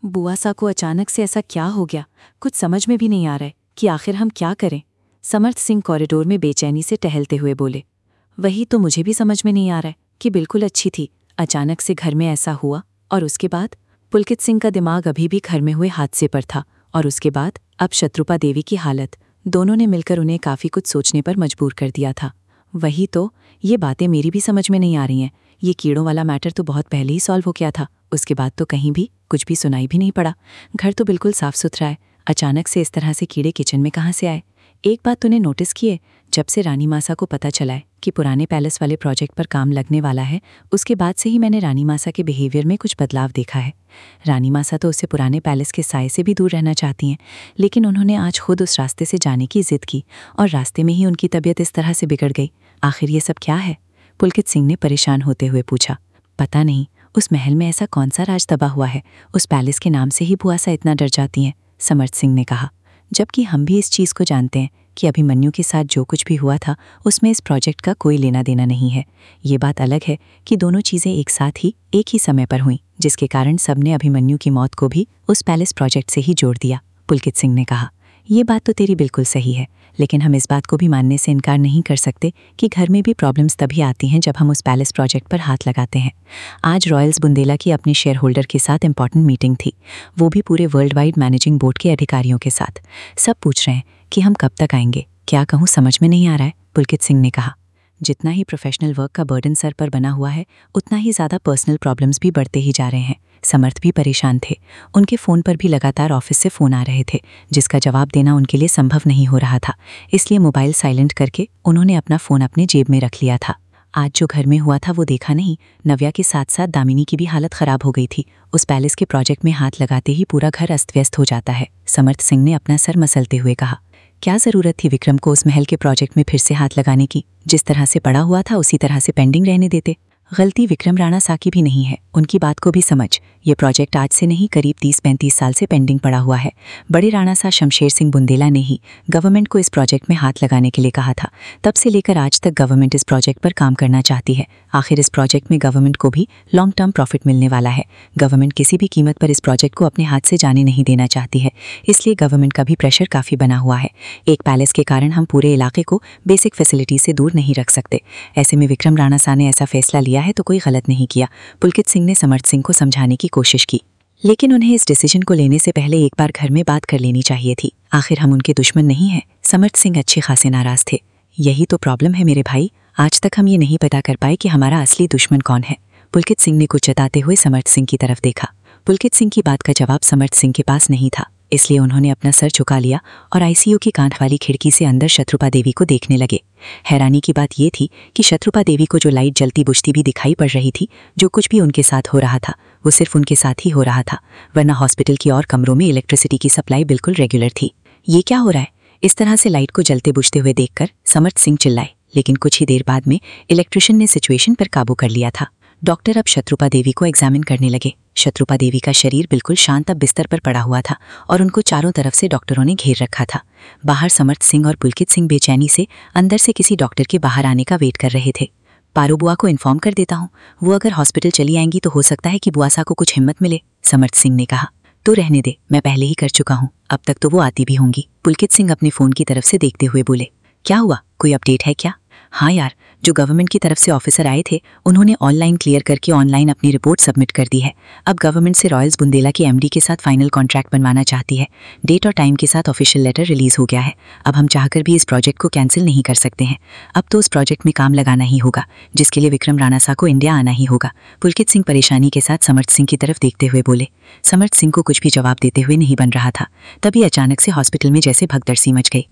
बुआ सा को अचानक से ऐसा क्या हो गया, कुछ समझ में भी नहीं आ रहा है कि आखिर हम क्या करें। समर्थ सिंह कॉरिडोर में बेचैनी से टहलते हुए बोले। वही तो मुझे भी समझ में नहीं आ रहा है कि बिल्कुल अच्छी थी, अचानक से घर में ऐसा हुआ। और उसके बाद पुलकित सिंह का दिमाग अभी भी घर में हुए हादसे पर था। और उसके बाद अब शत्रुपा देवी की हालत, दोनों ने मिलकर उन्हें काफ़ी कुछ सोचने पर मजबूर कर दिया था। वही तो, ये बातें मेरी भी समझ में नहीं आ रही हैं। ये कीड़ों वाला मैटर तो बहुत पहले ही सॉल्व हो गया था, उसके बाद तो कहीं भी कुछ भी सुनाई भी नहीं पड़ा। घर तो बिल्कुल साफ सुथरा है, अचानक से इस तरह से कीड़े किचन में कहाँ से आए। एक बात तूने नोटिस की है, जब से रानी मासा को पता चला है कि पुराने पैलेस वाले प्रोजेक्ट पर काम लगने वाला है, उसके बाद से ही मैंने रानी मासा के बिहेवियर में कुछ बदलाव देखा है। रानी मासा तो उससे पुराने पैलेस के साए से भी दूर रहना चाहती हैं, लेकिन उन्होंने आज खुद उस रास्ते से जाने की जिद की और रास्ते में ही उनकी तबीयत इस तरह से बिगड़ गई। आखिर ये सब क्या है? पुलकित सिंह ने परेशान होते हुए पूछा। पता नहीं, उस महल में ऐसा कौन सा राज दबा हुआ है, उस पैलेस के नाम से ही बुआ सा इतना डर जाती हैं, समर्थ सिंह ने कहा। जबकि हम भी इस चीज़ को जानते हैं कि अभिमन्यु के साथ जो कुछ भी हुआ था उसमें इस प्रोजेक्ट का कोई लेना देना नहीं है। ये बात अलग है कि दोनों चीज़ें एक साथ ही एक ही समय पर हुईं, जिसके कारण सबने अभिमन्यु की मौत को भी उस पैलेस प्रोजेक्ट से ही जोड़ दिया, पुलकित सिंह ने कहा। ये बात तो तेरी बिल्कुल सही है, लेकिन हम इस बात को भी मानने से इनकार नहीं कर सकते कि घर में भी प्रॉब्लम्स तभी आती हैं जब हम उस पैलेस प्रोजेक्ट पर हाथ लगाते हैं। आज रॉयल्स बुंदेला की अपने शेयर होल्डर के साथ इंपॉर्टेंट मीटिंग थी, वो भी पूरे वर्ल्ड वाइड मैनेजिंग बोर्ड के अधिकारियों के साथ। सब पूछ रहे हैं कि हम कब तक आएंगे। क्या कहूँ, समझ में नहीं आ रहा है, पुलकित सिंह ने कहा। जितना ही प्रोफेशनल वर्क का बर्डन सर पर बना हुआ है, उतना ही ज़्यादा पर्सनल प्रॉब्लम्स भी बढ़ते ही जा रहे हैं। समर्थ भी परेशान थे, उनके फ़ोन पर भी लगातार ऑफिस से फ़ोन आ रहे थे, जिसका जवाब देना उनके लिए संभव नहीं हो रहा था। इसलिए मोबाइल साइलेंट करके उन्होंने अपना फ़ोन अपने जेब में रख लिया था। आज जो घर में हुआ था वो देखा नहीं, नव्या के साथ साथ दामिनी की भी हालत ख़राब हो गई थी। उस पैलेस के प्रोजेक्ट में हाथ लगाते ही पूरा घर अस्त व्यस्त हो जाता है, समर्थ सिंह ने अपना सर मसलते हुए कहा। क्या ज़रूरत थी विक्रम को उस महल के प्रोजेक्ट में फिर से हाथ लगाने की? जिस तरह से पड़ा हुआ था उसी तरह से पेंडिंग रहने देते। गलती विक्रम राणा सा की भी नहीं है, उनकी बात को भी समझ। ये प्रोजेक्ट आज से नहीं, करीब 30-35 साल से पेंडिंग पड़ा हुआ है। बड़े राणा सा शमशेर सिंह बुंदेला ने ही गवर्नमेंट को इस प्रोजेक्ट में हाथ लगाने के लिए कहा था। तब से लेकर आज तक गवर्नमेंट इस प्रोजेक्ट पर काम करना चाहती है। आखिर इस प्रोजेक्ट में गवर्नमेंट को भी लॉन्ग टर्म प्रॉफिट मिलने वाला है। गवर्नमेंट किसी भी कीमत पर इस प्रोजेक्ट को अपने हाथ से जाने नहीं देना चाहती है, इसलिए गवर्नमेंट का भी प्रेशर काफ़ी बना हुआ है। एक पैलेस के कारण हम पूरे इलाके को बेसिक फैसिलिटी से दूर नहीं रख सकते। ऐसे में विक्रम राणा सा ने ऐसा फैसला लिया है तो कोई गलत नहीं किया, पुलकित सिंह ने समर्थ सिंह को समझाने की कोशिश की। लेकिन उन्हें इस डिसीजन को लेने से पहले एक बार घर में बात कर लेनी चाहिए थी। आखिर हम उनके दुश्मन नहीं हैं। समर्थ सिंह अच्छे खासे नाराज थे। यही तो प्रॉब्लम है मेरे भाई, आज तक हम ये नहीं पता कर पाए कि हमारा असली दुश्मन कौन है। पुलकित सिंह ने कुछ जताते हुए समर्थ सिंह की तरफ देखा। पुलकित सिंह की बात का जवाब समर्थ सिंह के पास नहीं था, इसलिए उन्होंने अपना सर झुका लिया और आईसीयू की कांच वाली खिड़की से अंदर शत्रुपा देवी को देखने लगे। हैरानी की बात यह थी कि शत्रुपा देवी को जो लाइट जलती बुझती भी दिखाई पड़ रही थी, जो कुछ भी उनके साथ हो रहा था वो सिर्फ उनके साथ ही हो रहा था, वरना हॉस्पिटल की और कमरों में इलेक्ट्रिसिटी की सप्लाई बिल्कुल रेगुलर थी। ये क्या हो रहा है? इस तरह से लाइट को जलते बुझते हुए देखकर समर्थ सिंह चिल्लाए, लेकिन कुछ ही देर बाद में इलेक्ट्रिशियन ने सिचुएशन पर काबू कर लिया था। डॉक्टर अब शत्रुपा देवी को एग्जामिन करने लगे। शत्रुपा देवी का शरीर बिल्कुल शांत अब बिस्तर पर पड़ा हुआ था और उनको चारों तरफ से डॉक्टरों ने घेर रखा था। बाहर समर्थ सिंह और पुलकित सिंह बेचैनी से अंदर से किसी डॉक्टर के बाहर आने का वेट कर रहे थे। पारू बुआ को इन्फॉर्म कर देता हूँ, वो अगर हॉस्पिटल चली आएंगी तो हो सकता है कि बुआसा को कुछ हिम्मत मिले, समर्थ सिंह ने कहा। तो रहने दे, मैं पहले ही कर चुका हूँ, अब तक तो वो आती भी होंगी, पुलकित सिंह अपने फ़ोन की तरफ से देखते हुए बोले। क्या हुआ, कोई अपडेट है क्या? हाँ यार, जो गवर्नमेंट की तरफ से ऑफिसर आए थे उन्होंने ऑनलाइन क्लियर करके ऑनलाइन अपनी रिपोर्ट सबमिट कर दी है। अब गवर्नमेंट से रॉयल्स बुंदेला की एमडी के साथ फाइनल कॉन्ट्रैक्ट बनवाना चाहती है। डेट और टाइम के साथ ऑफिशियल लेटर रिलीज हो गया है। अब हम चाहकर भी इस प्रोजेक्ट को कैंसिल नहीं कर सकते हैं। अब तो उस प्रोजेक्ट में काम लगाना ही होगा, जिसके लिए विक्रम राणा सा को इंडिया आना ही होगा, पुलकित सिंह परेशानी के साथ समर्थ सिंह की तरफ देखते हुए बोले। समर्थ सिंह को कुछ भी जवाब देते हुए नहीं बन रहा था, तभी अचानक से हॉस्पिटल में जैसे भगदड़ सी मच गई।